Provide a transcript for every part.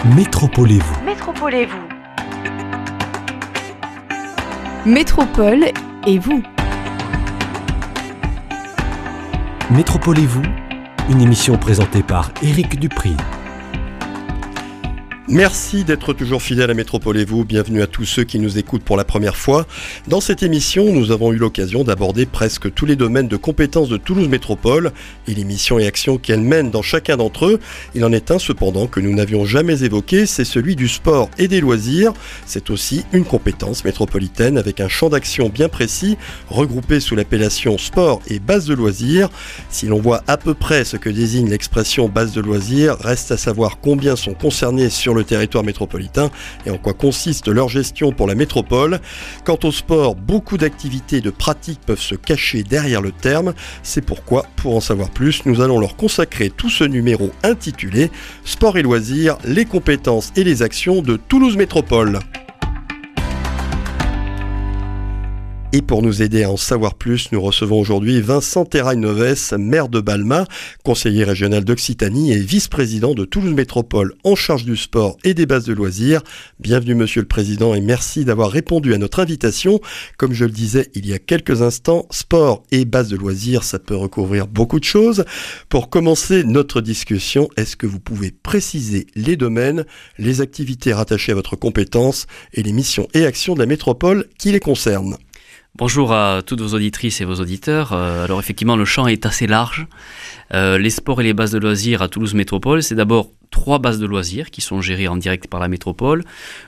Métropolez-vous. Métropolez-vous. Métropole et vous. Métropolez-vous, une émission présentée par Éric Dupri. Merci d'être toujours fidèles à Métropolez-vous. Bienvenue à tous ceux qui nous écoutent pour la première fois. Dans cette émission, nous avons eu l'occasion d'aborder presque tous les domaines de compétences de Toulouse Métropole et les missions et actions qu'elle mène dans chacun d'entre eux. Il en est un cependant que nous n'avions jamais évoqué, c'est celui du sport et des loisirs. C'est aussi une compétence métropolitaine avec un champ d'action bien précis, regroupé sous l'appellation sport et base de loisirs. Si l'on voit à peu près ce que désigne l'expression base de loisirs, reste à savoir combien sont concernés sur le territoire métropolitain et en quoi consiste leur gestion pour la métropole. Quant au sport, beaucoup d'activités et de pratiques peuvent se cacher derrière le terme. C'est pourquoi, pour en savoir plus, nous allons leur consacrer tout ce numéro intitulé « Sport et loisirs, les compétences et les actions de Toulouse Métropole ». Et pour nous aider à en savoir plus, nous recevons aujourd'hui Vincent Terrail-Noves, maire de Balma, conseiller régional d'Occitanie et vice-président de Toulouse Métropole en charge du sport et des bases de loisirs. Bienvenue Monsieur le Président et merci d'avoir répondu à notre invitation. Comme je le disais il y a quelques instants, sport et bases de loisirs, ça peut recouvrir beaucoup de choses. Pour commencer notre discussion, est-ce que vous pouvez préciser les domaines, les activités rattachées à votre compétence et les missions et actions de la métropole qui les concernent ? Bonjour à toutes vos auditrices et vos auditeurs. Alors effectivement, le champ est assez large. Les sports et les bases de loisirs à Toulouse Métropole, c'est d'abord 3 bases de loisirs qui sont gérées en direct par la métropole.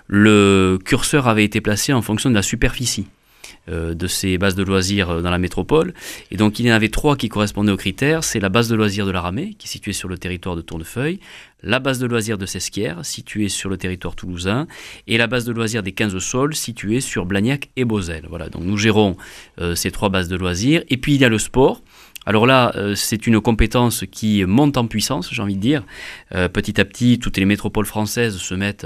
Le curseur avait été placé en fonction de la superficie de ces bases de loisirs dans la métropole. Et donc il y en avait 3 qui correspondaient aux critères. C'est la base de loisirs de la Ramée, qui est située sur le territoire de Tournefeuille, la base de loisirs de Sesquières, située sur le territoire toulousain, et la base de loisirs des 15 Sols, située sur Blagnac et Beauzelle. Voilà, donc nous gérons ces 3 bases de loisirs. Et puis il y a le sport. Alors là, c'est une compétence qui monte en puissance, j'ai envie de dire. Petit à petit, toutes les métropoles françaises se mettent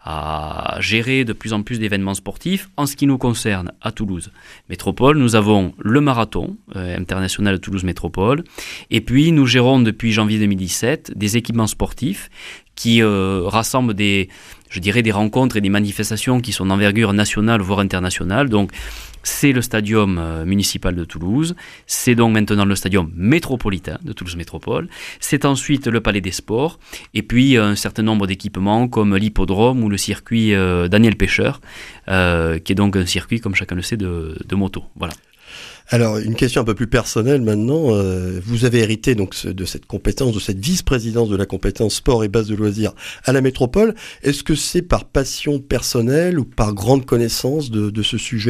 à gérer de plus en plus d'événements sportifs. En ce qui nous concerne, à Toulouse Métropole, nous avons le marathon international de Toulouse Métropole. Et puis, nous gérons depuis janvier 2017 des équipements sportifs qui rassemblent des rencontres et des manifestations qui sont d'envergure nationale, voire internationale. Donc, c'est le stadium municipal de Toulouse, c'est donc maintenant le stadium métropolitain de Toulouse Métropole, c'est ensuite le Palais des Sports, et puis un certain nombre d'équipements comme l'hippodrome ou le circuit Daniel Pêcheur, qui est donc un circuit, comme chacun le sait, de moto. Voilà. Alors, une question un peu plus personnelle maintenant. Vous avez hérité donc de cette compétence, de cette vice-présidence de la compétence sport et base de loisirs à la métropole. Est-ce que c'est par passion personnelle ou par grande connaissance de ce sujet ?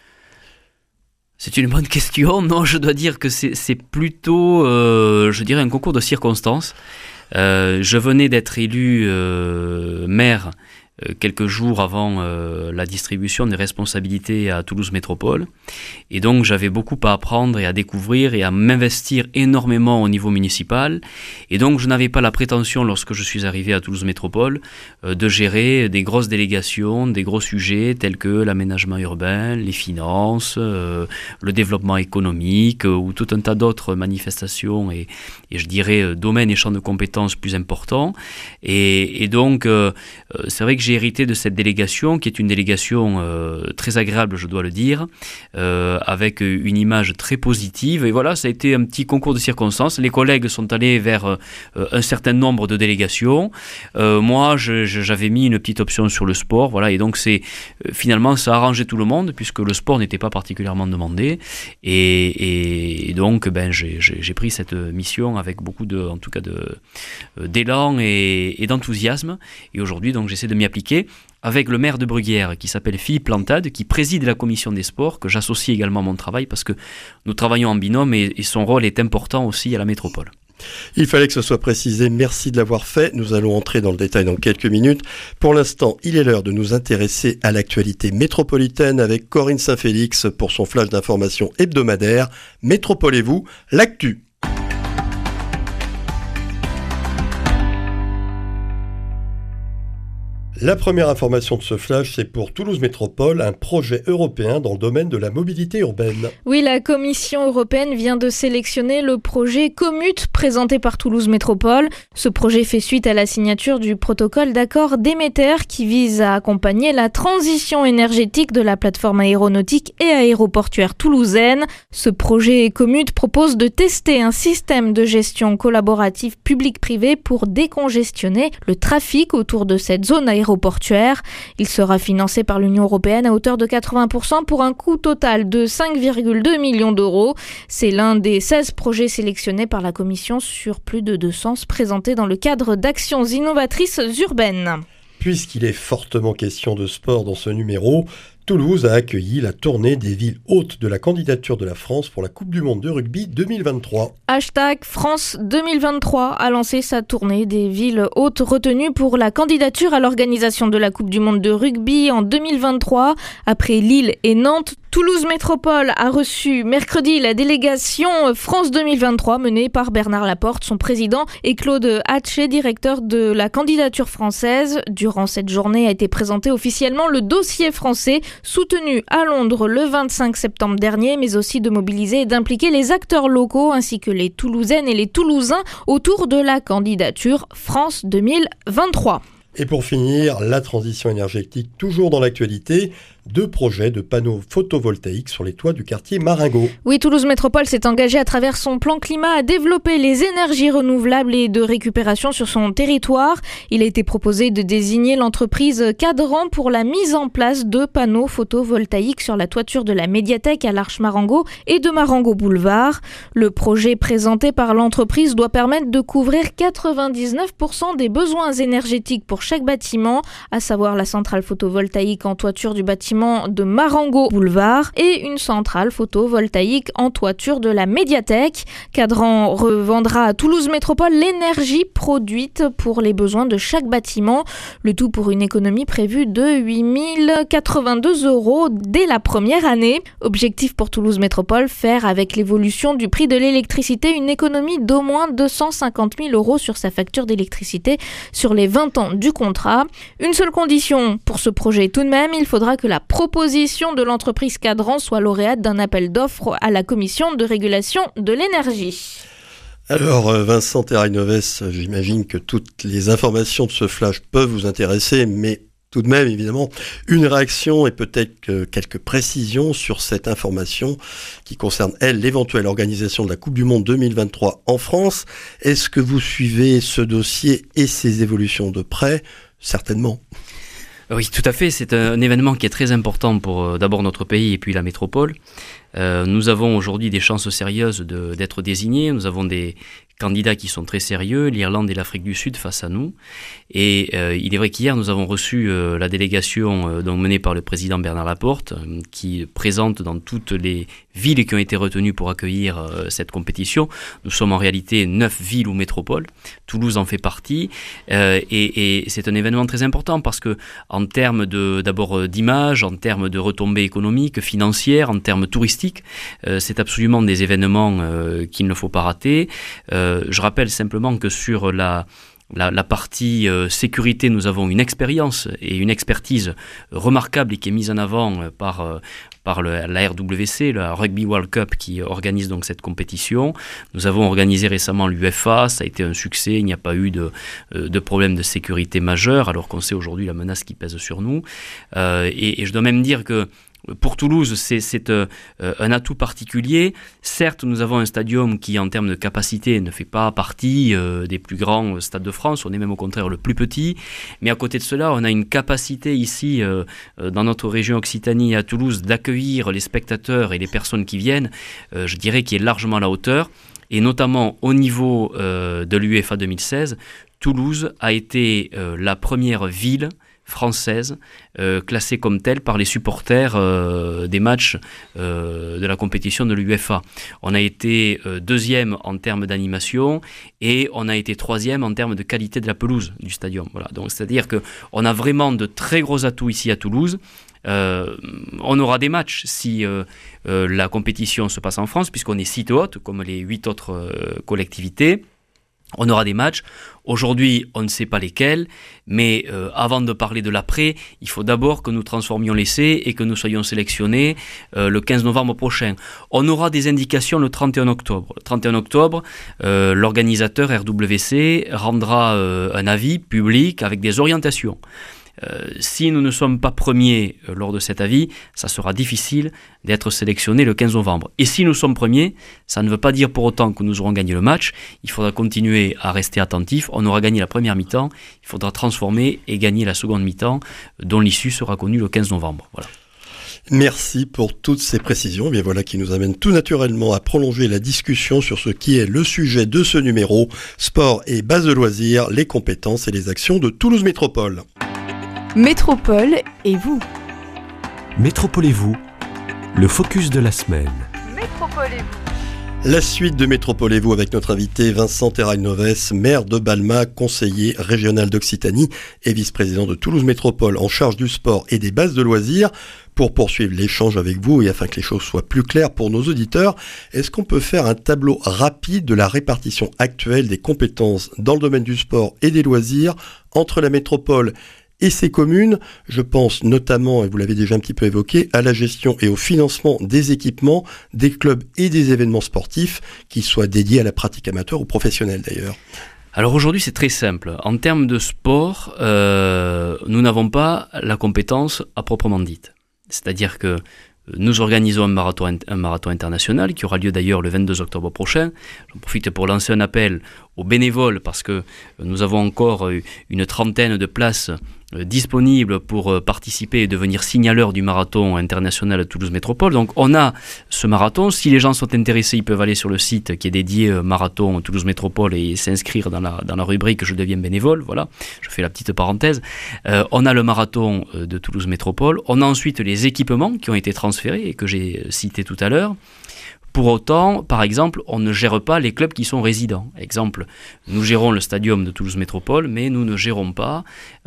C'est une bonne question. Non, je dois dire que c'est plutôt, un concours de circonstances. Je venais d'être élu maire quelques jours avant la distribution des responsabilités à Toulouse Métropole. Et donc, j'avais beaucoup à apprendre et à découvrir et à m'investir énormément au niveau municipal. Et donc, je n'avais pas la prétention, lorsque je suis arrivé à Toulouse Métropole, de gérer des grosses délégations, des gros sujets tels que l'aménagement urbain, les finances, le développement économique ou tout un tas d'autres manifestations et je dirais domaines et champs de compétences plus importants. Et donc, c'est vrai que j'ai hérité de cette délégation, qui est une délégation très agréable, je dois le dire, avec une image très positive. Et voilà, ça a été un petit concours de circonstances. Les collègues sont allés vers un certain nombre de délégations. Moi, j'avais mis une petite option sur le sport. Voilà, et donc finalement, ça a arrangé tout le monde, puisque le sport n'était pas particulièrement demandé. Et donc, j'ai pris cette mission avec beaucoup d'élan et d'enthousiasme. Et aujourd'hui, donc, j'essaie de m'y appliquer avec le maire de Bruguière qui s'appelle Philippe Plantade, qui préside la commission des sports, que j'associe également à mon travail parce que nous travaillons en binôme et son rôle est important aussi à la métropole. Il fallait que ce soit précisé, merci de l'avoir fait. Nous allons entrer dans le détail dans quelques minutes. Pour l'instant, il est l'heure de nous intéresser à l'actualité métropolitaine avec Corinne Saint-Félix pour son flash d'information hebdomadaire. Métropolez-vous, l'actu. La première information de ce flash, c'est pour Toulouse Métropole, un projet européen dans le domaine de la mobilité urbaine. Oui, la Commission européenne vient de sélectionner le projet Commute présenté par Toulouse Métropole. Ce projet fait suite à la signature du protocole d'accord Déméter qui vise à accompagner la transition énergétique de la plateforme aéronautique et aéroportuaire toulousaine. Ce projet Commute propose de tester un système de gestion collaborative public-privé pour décongestionner le trafic autour de cette zone aéroportuaire. Il sera financé par l'Union européenne à hauteur de 80% pour un coût total de 5,2 millions d'euros. C'est l'un des 16 projets sélectionnés par la Commission sur plus de 200 présentés dans le cadre d'actions innovatrices urbaines. Puisqu'il est fortement question de sport dans ce numéro, Toulouse a accueilli la tournée des villes hôtes de la candidature de la France pour la Coupe du Monde de rugby 2023. #France 2023 a lancé sa tournée des villes hôtes retenues pour la candidature à l'organisation de la Coupe du Monde de rugby en 2023. Après Lille et Nantes, Toulouse Métropole a reçu mercredi la délégation France 2023 menée par Bernard Laporte, son président, et Claude Hatché, directeur de la candidature française. Durant cette journée a été présenté officiellement le dossier français, soutenu à Londres le 25 septembre dernier, mais aussi de mobiliser et d'impliquer les acteurs locaux ainsi que les Toulousaines et les Toulousains autour de la candidature France 2023. Et pour finir, la transition énergétique toujours dans l'actualité, 2 projets de panneaux photovoltaïques sur les toits du quartier Marengo. Oui, Toulouse Métropole s'est engagée à travers son plan climat à développer les énergies renouvelables et de récupération sur son territoire. Il a été proposé de désigner l'entreprise cadrant pour la mise en place de panneaux photovoltaïques sur la toiture de la médiathèque à l'Arche Marengo et de Marengo Boulevard. Le projet présenté par l'entreprise doit permettre de couvrir 99% des besoins énergétiques pour chaque bâtiment, à savoir la centrale photovoltaïque en toiture du bâtiment de Marengo Boulevard et une centrale photovoltaïque en toiture de la médiathèque. Cadran revendra à Toulouse Métropole l'énergie produite pour les besoins de chaque bâtiment, le tout pour une économie prévue de 8 082 € dès la première année. Objectif pour Toulouse Métropole, faire avec l'évolution du prix de l'électricité une économie d'au moins 250 000 € sur sa facture d'électricité sur les 20 ans du contrat. Une seule condition pour ce projet tout de même, il faudra que la proposition de l'entreprise Cadran soit lauréate d'un appel d'offres à la Commission de régulation de l'énergie. Alors Vincent Terrainoves, j'imagine que toutes les informations de ce flash peuvent vous intéresser, mais tout de même, évidemment, une réaction et peut-être quelques précisions sur cette information qui concerne, elle, l'éventuelle organisation de la Coupe du Monde 2023 en France. Est-ce que vous suivez ce dossier et ses évolutions de près ? Certainement. Oui, tout à fait. C'est un événement qui est très important pour d'abord notre pays et puis la métropole. Nous avons aujourd'hui des chances sérieuses d'être désignés. Nous avons des candidats qui sont très sérieux, l'Irlande et l'Afrique du Sud face à nous. Et il est vrai qu'hier, nous avons reçu la délégation menée par le président Bernard Laporte, qui présente dans toutes les villes qui ont été retenues pour accueillir cette compétition. Nous sommes en réalité 9 villes ou métropoles. Toulouse en fait partie. Et c'est un événement très important parce que en termes d'abord d'image, en termes de retombées économiques, financières, en termes touristiques, c'est absolument des événements qu'il ne faut pas rater. Je rappelle simplement que sur la partie sécurité, nous avons une expérience et une expertise remarquable et qui est mise en avant par la RWC, la Rugby World Cup, qui organise donc cette compétition. Nous avons organisé récemment l'UEFA, ça a été un succès, il n'y a pas eu de problème de sécurité majeur, alors qu'on sait aujourd'hui la menace qui pèse sur nous. Et je dois même dire que pour Toulouse, c'est un atout particulier. Certes, nous avons un stadium qui, en termes de capacité, ne fait pas partie des plus grands stades de France. On est même au contraire le plus petit. Mais à côté de cela, on a une capacité ici, dans notre région Occitanie à Toulouse, d'accueillir les spectateurs et les personnes qui viennent, je dirais, qui est largement à la hauteur. Et notamment au niveau de l'UEFA 2016, Toulouse a été la première ville française classée comme telle par les supporters des matchs de la compétition de l'UEFA. On a été deuxième en termes d'animation et on a été troisième en termes de qualité de la pelouse du stadium. Voilà. Donc, c'est-à-dire qu'on a vraiment de très gros atouts ici à Toulouse. On aura des matchs si la compétition se passe en France, puisqu'on est site hôte, comme les 8 autres collectivités. On aura des matchs. Aujourd'hui, on ne sait pas lesquels, mais avant de parler de l'après, il faut d'abord que nous transformions l'essai et que nous soyons sélectionnés le 15 novembre prochain. On aura des indications le 31 octobre. Le 31 octobre, l'organisateur RWC rendra un avis public avec des orientations. Si nous ne sommes pas premiers lors de cet avis, ça sera difficile d'être sélectionnés le 15 novembre. Et si nous sommes premiers, ça ne veut pas dire pour autant que nous aurons gagné le match. Il faudra continuer à rester attentif. On aura gagné la première mi-temps, il faudra transformer et gagner la seconde mi-temps, dont l'issue sera connue le 15 novembre. Voilà. Merci pour toutes ces précisions. Bien voilà qui nous amène tout naturellement à prolonger la discussion sur ce qui est le sujet de ce numéro, sport et base de loisirs, les compétences et les actions de Toulouse Métropole. Métropole et vous. Métropole et vous, le focus de la semaine. Métropole et vous. La suite de Métropole et vous avec notre invité Vincent Terrail-Noves, maire de Balma, conseiller régional d'Occitanie et vice-président de Toulouse Métropole en charge du sport et des bases de loisirs. Pour poursuivre l'échange avec vous et afin que les choses soient plus claires pour nos auditeurs, est-ce qu'on peut faire un tableau rapide de la répartition actuelle des compétences dans le domaine du sport et des loisirs entre la métropole et ses communes? Je pense notamment, et vous l'avez déjà un petit peu évoqué, à la gestion et au financement des équipements, des clubs et des événements sportifs, qu'ils soient dédiés à la pratique amateur ou professionnelle d'ailleurs. Alors aujourd'hui c'est très simple. En termes de sport, nous n'avons pas la compétence à proprement dite. C'est-à-dire que nous organisons un marathon international qui aura lieu d'ailleurs le 22 octobre prochain. J'en profite pour lancer un appel aux bénévoles parce que nous avons encore une trentaine de places disponibles pour participer et devenir signaleurs du marathon international de Toulouse Métropole. Donc on a ce marathon. Si les gens sont intéressés, ils peuvent aller sur le site qui est dédié marathon Toulouse Métropole et s'inscrire dans la rubrique Je deviens bénévole. Voilà, je fais la petite parenthèse. On a le marathon de Toulouse Métropole. On a ensuite les équipements qui ont été transférés et que j'ai cités tout à l'heure. Pour autant, par exemple, on ne gère pas les clubs qui sont résidents. Exemple, nous gérons le stadium de Toulouse Métropole, mais nous ne gérons pas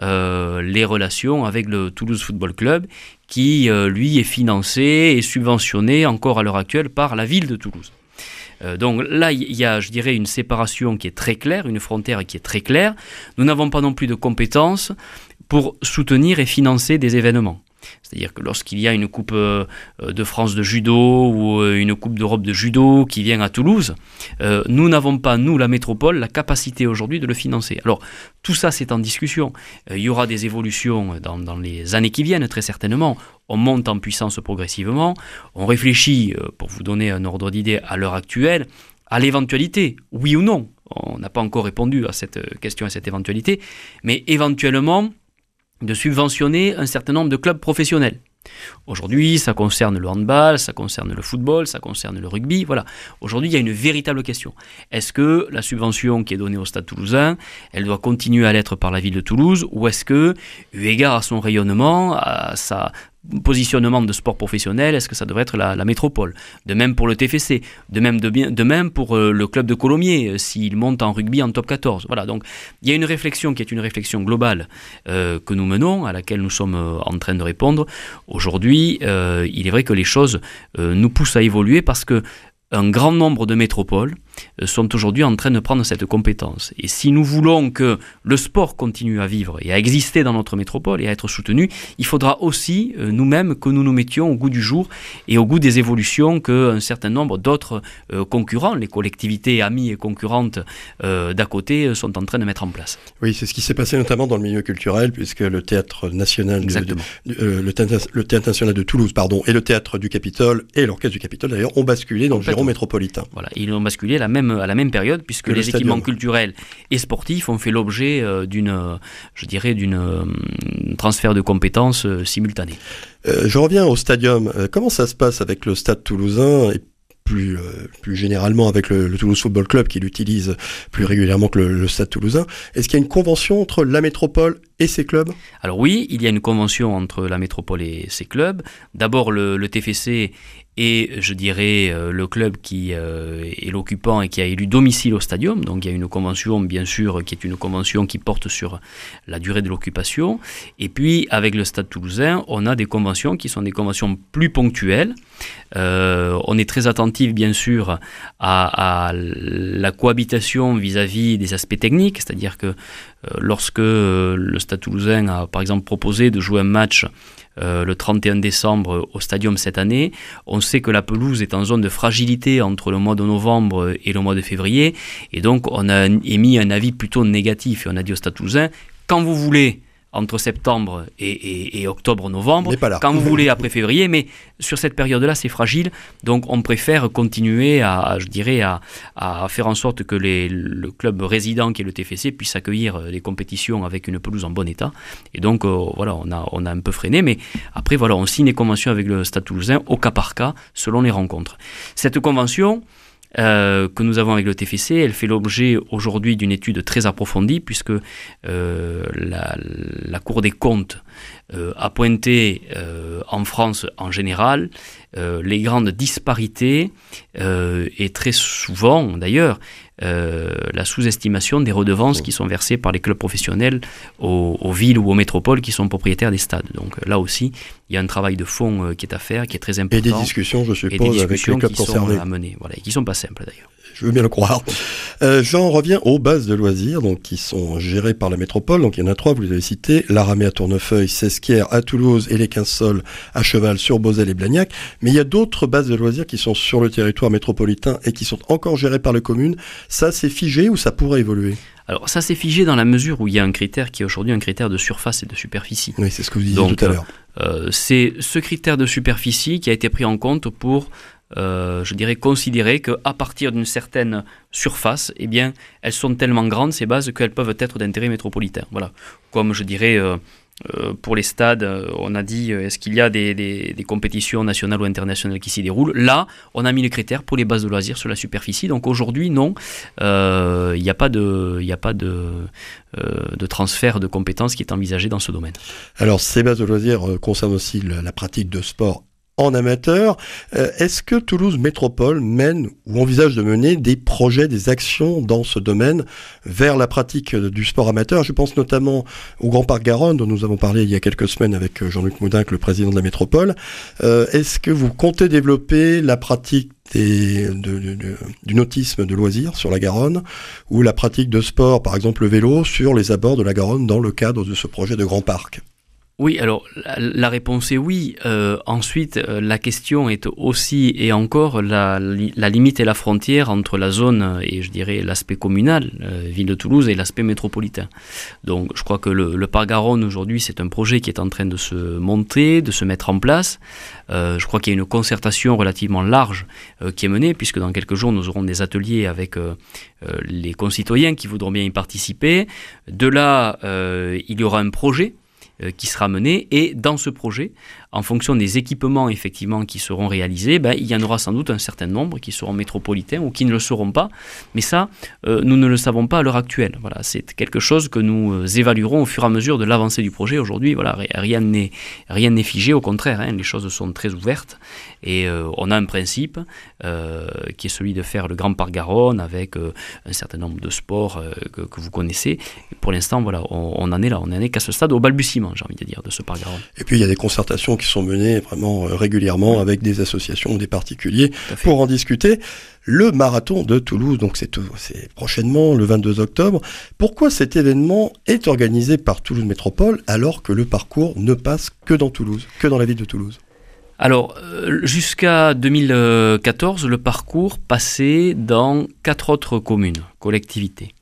les relations avec le Toulouse Football Club, qui, lui, est financé et subventionné encore à l'heure actuelle par la ville de Toulouse. Donc là, il y a, je dirais, une séparation qui est très claire, une frontière qui est très claire. Nous n'avons pas non plus de compétences pour soutenir et financer des événements. C'est-à-dire que lorsqu'il y a une Coupe de France de judo ou une Coupe d'Europe de judo qui vient à Toulouse, nous n'avons pas, nous, la métropole, la capacité aujourd'hui de le financer. Alors, tout ça, c'est en discussion. Il y aura des évolutions dans les années qui viennent, très certainement. On monte en puissance progressivement. On réfléchit, pour vous donner un ordre d'idée à l'heure actuelle, à l'éventualité, oui ou non. On n'a pas encore répondu à cette question, à cette éventualité, mais éventuellement de subventionner un certain nombre de clubs professionnels. Aujourd'hui, ça concerne le handball, ça concerne le football, ça concerne le rugby. Voilà. Aujourd'hui, il y a une véritable question. Est-ce que la subvention qui est donnée au Stade toulousain, elle doit continuer à l'être par la ville de Toulouse, ou est-ce que, eu égard à son rayonnement, à sa positionnement de sport professionnel, est-ce que ça devrait être la métropole? De même pour le TFC, de même pour le club de Colomiers, s'il monte en rugby en top 14. Voilà, donc il y a une réflexion qui est une réflexion globale que nous menons, à laquelle nous sommes en train de répondre. Aujourd'hui, il est vrai que les choses nous poussent à évoluer parce que un grand nombre de métropoles sont aujourd'hui en train de prendre cette compétence. Et si nous voulons que le sport continue à vivre et à exister dans notre métropole et à être soutenu, il faudra aussi nous-mêmes que nous nous mettions au goût du jour et au goût des évolutions qu'un certain nombre d'autres concurrents, les collectivités amies et concurrentes d'à côté, sont en train de mettre en place. Oui, c'est ce qui s'est passé notamment dans le milieu culturel, puisque le Théâtre National, le Théâtre National de Toulouse, et le Théâtre du Capitole et l'Orchestre du Capitole d'ailleurs ont basculé dans le giron métropolitain. Voilà, ils ont basculé à la même période, puisque les équipements culturels et sportifs ont fait l'objet d'une transfert de compétences simultané. Je reviens au stadium. Comment ça se passe avec le Stade toulousain et plus généralement avec le Toulouse Football Club qui l'utilise plus régulièrement que le Stade toulousain? Est-ce qu'il y a une convention entre la métropole et ses clubs? Alors oui, il y a une convention entre la métropole et ses clubs. D'abord, le TFC et je dirais le club qui est l'occupant et qui a élu domicile au stadium. Donc il y a une convention bien sûr qui est une convention qui porte sur la durée de l'occupation. Et puis avec le Stade Toulousain, on a des conventions qui sont des conventions plus ponctuelles. On est très attentif bien sûr à la cohabitation vis-à-vis des aspects techniques, c'est-à-dire que lorsque le Stade Toulousain a par exemple proposé de jouer un match le 31 décembre au Stadium cette année, on sait que la pelouse est en zone de fragilité entre le mois de novembre et le mois de février, et donc on a émis un avis plutôt négatif, et on a dit au Stade Toulousain, quand vous voulez entre septembre et octobre-novembre, quand vous voulez après février, mais sur cette période-là, c'est fragile, donc on préfère continuer à faire en sorte que le club résident qui est le TFC puisse accueillir les compétitions avec une pelouse en bon état, et donc voilà, on a un peu freiné, mais après voilà, on signe des conventions avec le Stade Toulousain au cas par cas, selon les rencontres. Cette convention que nous avons avec le TFC, elle fait l'objet aujourd'hui d'une étude très approfondie puisque la Cour des comptes a pointé en France en général les grandes disparités et très souvent d'ailleurs la sous-estimation des redevances qui sont versées par les clubs professionnels aux villes ou aux métropoles qui sont propriétaires des stades. Donc là aussi, il y a un travail de fond qui est à faire, qui est très important. Et des discussions, je suppose, avec les clubs concernés. À mener, voilà, et qui ne sont pas simples d'ailleurs. Je veux bien le croire. J'en reviens aux bases de loisirs donc, qui sont gérées par la métropole. Donc, il y en a 3, vous les avez cités. L'Aramée à Tournefeuille, Sesquières à Toulouse et les 15 Sols à Cheval sur Beauzelle et Blagnac. Mais il y a d'autres bases de loisirs qui sont sur le territoire métropolitain et qui sont encore gérées par les communes. Ça, c'est figé ou ça pourrait évoluer ? Alors ça, c'est figé dans la mesure où il y a un critère qui est aujourd'hui un critère de surface et de superficie. Oui, c'est ce que vous disiez tout à l'heure. C'est ce critère de superficie qui a été pris en compte pour... je dirais considérer qu'à partir d'une certaine surface, eh bien, elles sont tellement grandes, ces bases, qu'elles peuvent être d'intérêt métropolitain. Voilà. Comme je dirais, pour les stades, on a dit, est-ce qu'il y a des compétitions nationales ou internationales qui s'y déroulent ? Là, on a mis les critères pour les bases de loisirs sur la superficie. Donc aujourd'hui, non, il n'y a pas de transfert de compétences qui est envisagé dans ce domaine. Alors, ces bases de loisirs concernent aussi la pratique de sport en amateur. Est-ce que Toulouse Métropole mène ou envisage de mener des projets, des actions dans ce domaine vers la pratique du sport amateur ? Je pense notamment au Grand Parc Garonne dont nous avons parlé il y a quelques semaines avec Jean-Luc Moudinque, le président de la métropole. Est-ce que vous comptez développer la pratique du nautisme de loisirs sur la Garonne ou la pratique de sport, par exemple le vélo, sur les abords de la Garonne dans le cadre de ce projet de Grand Parc ? Oui, alors la réponse est oui. Ensuite, la question est aussi et encore la limite et la frontière entre la zone et je dirais l'aspect communal, ville de Toulouse, et l'aspect métropolitain. Donc je crois que le Parc Garonne aujourd'hui, c'est un projet qui est en train de se monter, de se mettre en place. Je crois qu'il y a une concertation relativement large qui est menée, puisque dans quelques jours, nous aurons des ateliers avec les concitoyens qui voudront bien y participer. De là, il y aura un projet qui sera mené, et dans ce projet, en fonction des équipements effectivement qui seront réalisés, il y en aura sans doute un certain nombre qui seront métropolitains ou qui ne le seront pas, mais ça, nous ne le savons pas à l'heure actuelle. Voilà, c'est quelque chose que nous évaluerons au fur et à mesure de l'avancée du projet. Aujourd'hui, voilà, rien n'est figé, au contraire, les choses sont très ouvertes, et on a un principe qui est celui de faire le Grand Parc Garonne avec un certain nombre de sports que vous connaissez. Et pour l'instant, voilà, on en est là, on n'en est qu'à ce stade, au balbutiement, j'ai envie de dire, de ce Parc Garonne. Et puis il y a des concertations qui sont menées vraiment régulièrement avec des associations ou des particuliers pour en discuter. Le marathon de Toulouse, donc c'est prochainement le 22 octobre. Pourquoi cet événement est organisé par Toulouse Métropole alors que le parcours ne passe que dans Toulouse, que dans la ville de Toulouse ? Alors, jusqu'à 2014, le parcours passait dans 4 autres communes, collectivités.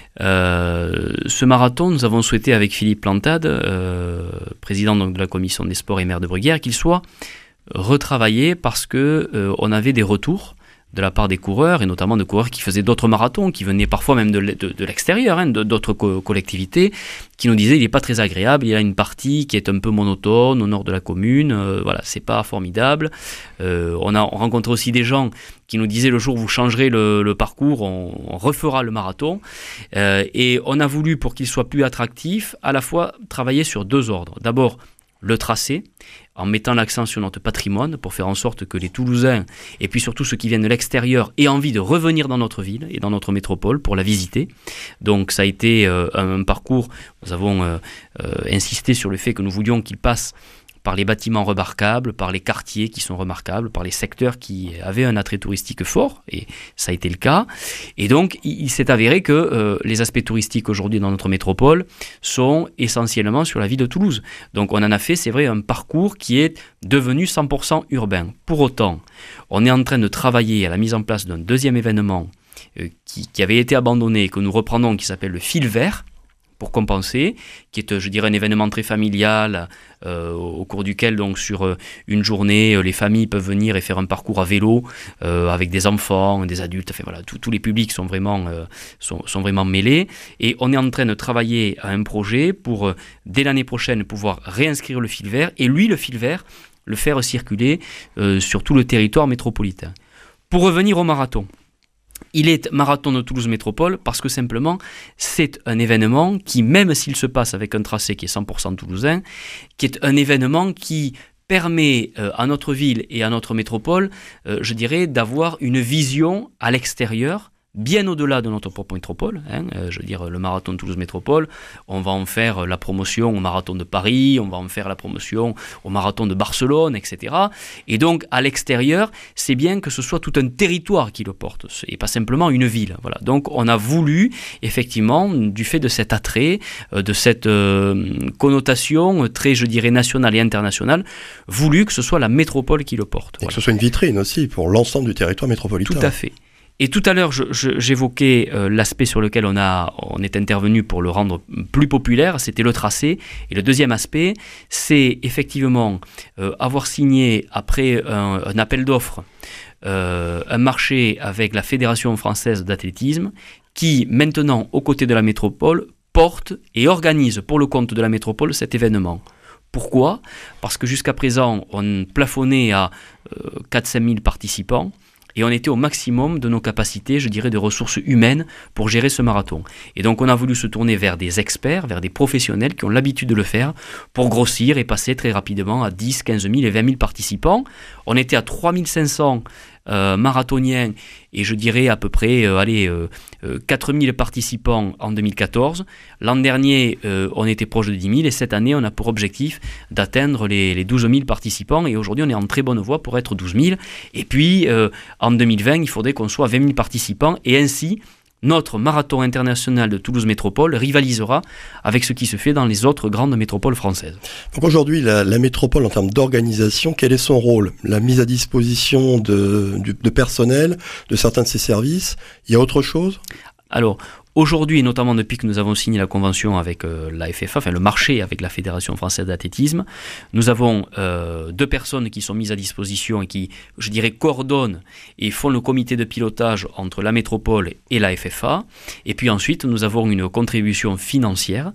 Ce marathon, nous avons souhaité avec Philippe Plantade, président donc de la commission des sports et maire de Bruguière, qu'il soit retravaillé parce que on avait des retours de la part des coureurs, et notamment de coureurs qui faisaient d'autres marathons, qui venaient parfois même de l'extérieur, d'autres collectivités, qui nous disaient il n'est pas très agréable, il y a une partie qui est un peu monotone au nord de la commune, voilà, c'est pas formidable. On a rencontré aussi des gens qui nous disaient le jour où vous changerez le parcours, on refera le marathon. Et on a voulu, pour qu'il soit plus attractif, à la fois travailler sur 2 ordres. D'abord, le tracé, en mettant l'accent sur notre patrimoine pour faire en sorte que les Toulousains, et puis surtout ceux qui viennent de l'extérieur, aient envie de revenir dans notre ville et dans notre métropole pour la visiter. Donc ça a été un parcours, nous avons insisté sur le fait que nous voulions qu'il passe par les bâtiments remarquables, par les quartiers qui sont remarquables, par les secteurs qui avaient un attrait touristique fort, et ça a été le cas. Et donc, il s'est avéré que les aspects touristiques aujourd'hui dans notre métropole sont essentiellement sur la ville de Toulouse. Donc, on en a fait, c'est vrai, un parcours qui est devenu 100% urbain. Pour autant, on est en train de travailler à la mise en place d'un deuxième événement qui avait été abandonné et que nous reprenons, qui s'appelle le Fil Vert, pour compenser, qui est, je dirais, un événement très familial au cours duquel, donc, sur une journée, les familles peuvent venir et faire un parcours à vélo avec des enfants, des adultes, enfin voilà, tous les publics sont vraiment mêlés. Et on est en train de travailler à un projet pour, dès l'année prochaine, pouvoir réinscrire le fil vert et lui, le fil vert, le faire circuler sur tout le territoire métropolitain. Pour revenir au marathon. Il est marathon de Toulouse Métropole parce que simplement c'est un événement qui, même s'il se passe avec un tracé qui est 100% toulousain, qui est un événement qui permet à notre ville et à notre métropole, je dirais, d'avoir une vision à l'extérieur, bien au-delà de notre propre métropole. Je veux dire, le marathon de Toulouse Métropole, on va en faire la promotion au marathon de Paris, on va en faire la promotion au marathon de Barcelone, etc. Et donc, à l'extérieur, c'est bien que ce soit tout un territoire qui le porte, et pas simplement une ville. Voilà. Donc, on a voulu, effectivement, du fait de cet attrait, de cette connotation très, je dirais, nationale et internationale, voulu que ce soit la métropole qui le porte. Et voilà. Que ce soit une vitrine aussi pour l'ensemble du territoire métropolitain. Tout à fait. Et tout à l'heure, j'évoquais l'aspect sur lequel on est intervenu pour le rendre plus populaire, c'était le tracé. Et le deuxième aspect, c'est effectivement avoir signé, après un appel d'offres, un marché avec la Fédération française d'athlétisme, qui maintenant, aux côtés de la métropole, porte et organise pour le compte de la métropole cet événement. Pourquoi ? Parce que jusqu'à présent, on plafonnait à 4-5 000 participants. Et on était au maximum de nos capacités, je dirais, de ressources humaines pour gérer ce marathon. Et donc on a voulu se tourner vers des experts, vers des professionnels qui ont l'habitude de le faire pour grossir et passer très rapidement à 10, 15 000 et 20 000 participants. On était à 3 500 marathoniens et je dirais à peu près 4 000 participants en 2014. L'an dernier, on était proche de 10 000 et cette année, on a pour objectif d'atteindre les 12 000 participants et aujourd'hui, on est en très bonne voie pour être 12 000. Et puis, en 2020, il faudrait qu'on soit à 20 000 participants et ainsi, notre marathon international de Toulouse Métropole rivalisera avec ce qui se fait dans les autres grandes métropoles françaises. Donc aujourd'hui, la métropole, en termes d'organisation, quel est son rôle ? La mise à disposition de personnel, de certains de ses services, il y a autre chose ? Alors, aujourd'hui, et notamment depuis que nous avons signé la convention avec la FFA, enfin le marché avec la Fédération française d'athlétisme, nous avons 2 personnes qui sont mises à disposition et qui, je dirais, coordonnent et font le comité de pilotage entre la métropole et la FFA. Et puis ensuite, nous avons une contribution financière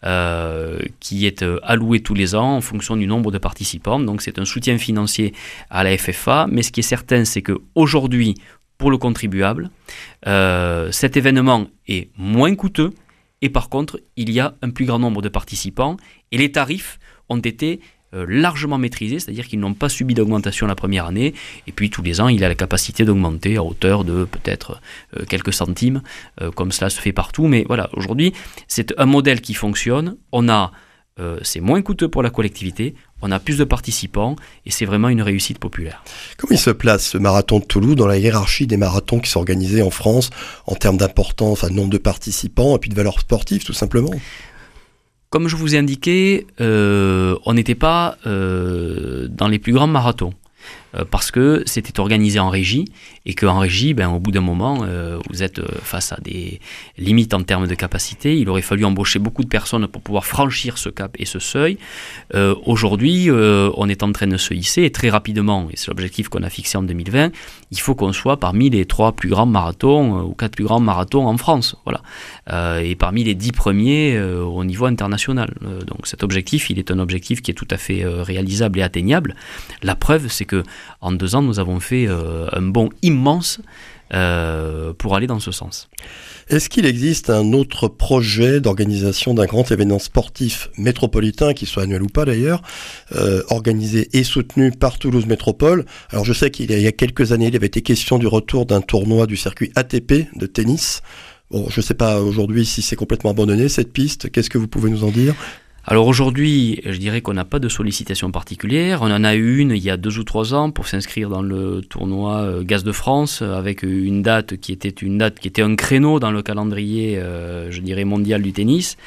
qui est allouée tous les ans en fonction du nombre de participants. Donc c'est un soutien financier à la FFA. Mais ce qui est certain, c'est qu'aujourd'hui, pour le contribuable, cet événement est moins coûteux et par contre, il y a un plus grand nombre de participants et les tarifs ont été largement maîtrisés, c'est-à-dire qu'ils n'ont pas subi d'augmentation la première année et puis tous les ans, il a la capacité d'augmenter à hauteur de peut-être quelques centimes, comme cela se fait partout. Mais voilà, aujourd'hui, c'est un modèle qui fonctionne. C'est moins coûteux pour la collectivité, on a plus de participants et c'est vraiment une réussite populaire. Comment il se place ce marathon de Toulouse dans la hiérarchie des marathons qui sont organisés en France en termes d'importance, nombre de participants et puis de valeur sportive tout simplement ? Comme je vous ai indiqué, on n'était pas dans les plus grands marathons. Parce que c'était organisé en régie et qu'en régie, au bout d'un moment, vous êtes face à des limites en termes de capacité. Il aurait fallu embaucher beaucoup de personnes pour pouvoir franchir ce cap et ce seuil. Aujourd'hui, on est en train de se hisser et très rapidement, et c'est l'objectif qu'on a fixé en 2020, il faut qu'on soit parmi les 3 plus grands marathons ou 4 plus grands marathons en France. Voilà. Et parmi les 10 premiers au niveau international. Donc cet objectif, il est un objectif qui est tout à fait réalisable et atteignable. La preuve, c'est que en 2 ans, nous avons fait un bond immense pour aller dans ce sens. Est-ce qu'il existe un autre projet d'organisation d'un grand événement sportif métropolitain, qu'il soit annuel ou pas d'ailleurs, organisé et soutenu par Toulouse Métropole? Alors je sais qu'il y a quelques années, il avait été question du retour d'un tournoi du circuit ATP de tennis. Bon, je ne sais pas aujourd'hui si c'est complètement abandonné cette piste. Qu'est-ce que vous pouvez nous en dire ? Alors aujourd'hui, je dirais qu'on n'a pas de sollicitation particulière. On en a eu une il y a 2 ou 3 ans pour s'inscrire dans le tournoi Gaz de France avec une date qui était un créneau dans le calendrier, je dirais, mondial du tennis.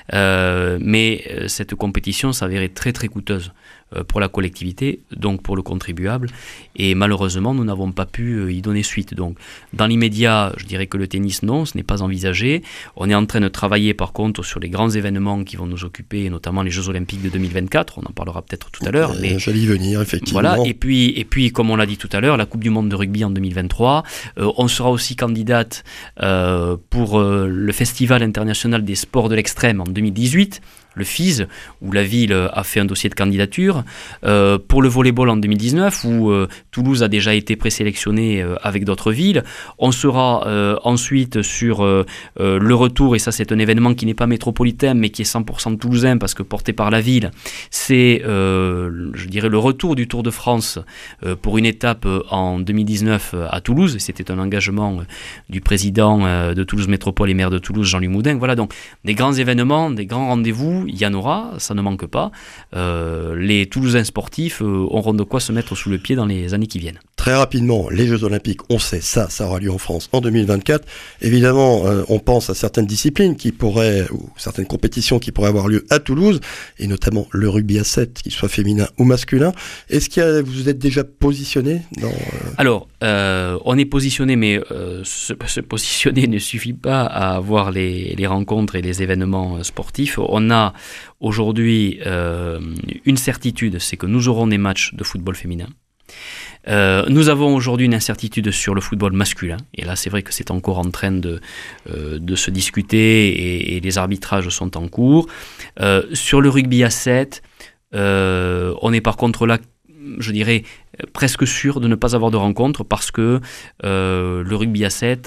Mais cette compétition s'avérait très très coûteuse pour la collectivité, donc pour le contribuable, et malheureusement nous n'avons pas pu y donner suite. Donc dans l'immédiat, je dirais que le tennis, non, ce n'est pas envisagé. On est en train de travailler par contre sur les grands événements qui vont nous occuper, notamment les Jeux Olympiques de 2024, on en parlera peut-être tout à l'heure. Mais j'allais y venir, effectivement. Voilà, et puis comme on l'a dit tout à l'heure, la Coupe du Monde de rugby en 2023, on sera aussi candidate pour le Festival international des sports de l'extrême en 2018, le FIS, où la ville a fait un dossier de candidature, pour le volleyball en 2019, où Toulouse a déjà été présélectionnée avec d'autres villes. On sera ensuite sur le retour, et ça c'est un événement qui n'est pas métropolitain, mais qui est 100% toulousain, parce que porté par la ville, c'est, je dirais, le retour du Tour de France pour une étape en 2019 à Toulouse. C'était un engagement du président de Toulouse Métropole et maire de Toulouse, Jean-Louis Moudin. Voilà, donc des grands événements, des grands rendez-vous, il y en aura, ça ne manque pas. Les Toulousains sportifs auront de quoi se mettre sous le pied dans les années qui viennent. Très rapidement, les Jeux Olympiques, on sait ça aura lieu en France en 2024. Évidemment, on pense à certaines disciplines ou certaines compétitions qui pourraient avoir lieu à Toulouse, et notamment le rugby à 7, qu'il soit féminin ou masculin. Est-ce que vous êtes déjà positionné dans... Alors, on est positionné, mais se positionner ne suffit pas à avoir les rencontres et les événements sportifs. On a aujourd'hui une certitude, c'est que nous aurons des matchs de football féminin. Nous avons aujourd'hui une incertitude sur le football masculin, et là c'est vrai que c'est encore en train de se discuter, et les arbitrages sont en cours. Sur le rugby à 7, on est par contre là, je dirais, presque sûr de ne pas avoir de rencontre, parce que le rugby à 7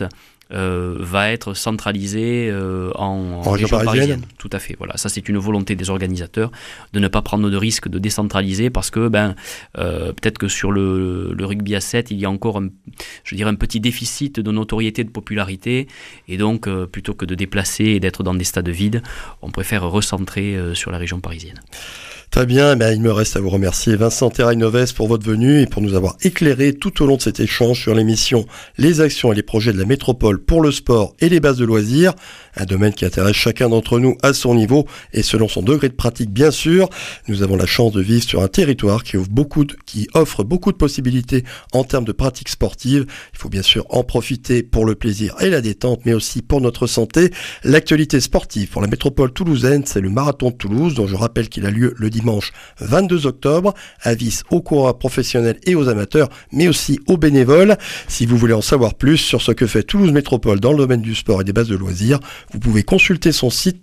va être centralisé en région parisienne. Tout à fait. Voilà, ça c'est une volonté des organisateurs de ne pas prendre de risque de décentraliser, parce que peut-être que sur le rugby à 7 il y a encore un petit déficit de notoriété, de popularité, et donc plutôt que de déplacer et d'être dans des stades vides, on préfère recentrer sur la région parisienne. Très bien, il me reste à vous remercier, Vincent Terrail-Noves, pour votre venue et pour nous avoir éclairé tout au long de cet échange sur l'émission Les actions et les projets de la métropole pour le sport et les bases de loisirs, un domaine qui intéresse chacun d'entre nous à son niveau et selon son degré de pratique bien sûr. Nous avons la chance de vivre sur un territoire qui offre beaucoup de possibilités en termes de pratiques sportives. Il faut bien sûr en profiter pour le plaisir et la détente, mais aussi pour notre santé. L'actualité sportive pour la métropole toulousaine, c'est le Marathon de Toulouse, dont je rappelle qu'il a lieu le dimanche 22 octobre, avis aux coureurs professionnels et aux amateurs, mais aussi aux bénévoles. Si vous voulez en savoir plus sur ce que fait Toulouse Métropole dans le domaine du sport et des bases de loisirs, vous pouvez consulter son site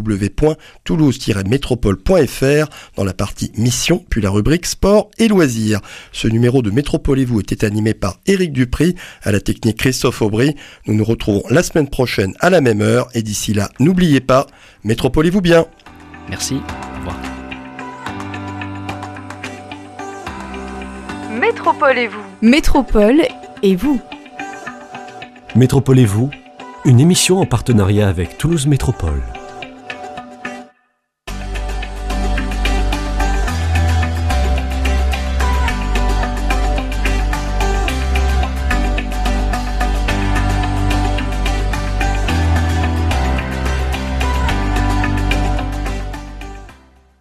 www.toulouse-métropole.fr dans la partie mission, puis la rubrique sport et loisirs. Ce numéro de Métropolez-vous était animé par Éric Dupry, à la technique Christophe Aubry. Nous nous retrouvons la semaine prochaine à la même heure, et d'ici là, n'oubliez pas, métropolez-vous bien. Merci, au revoir. Métropolez-vous. Métropole et vous. Métropolez-vous, une émission en partenariat avec Toulouse Métropole.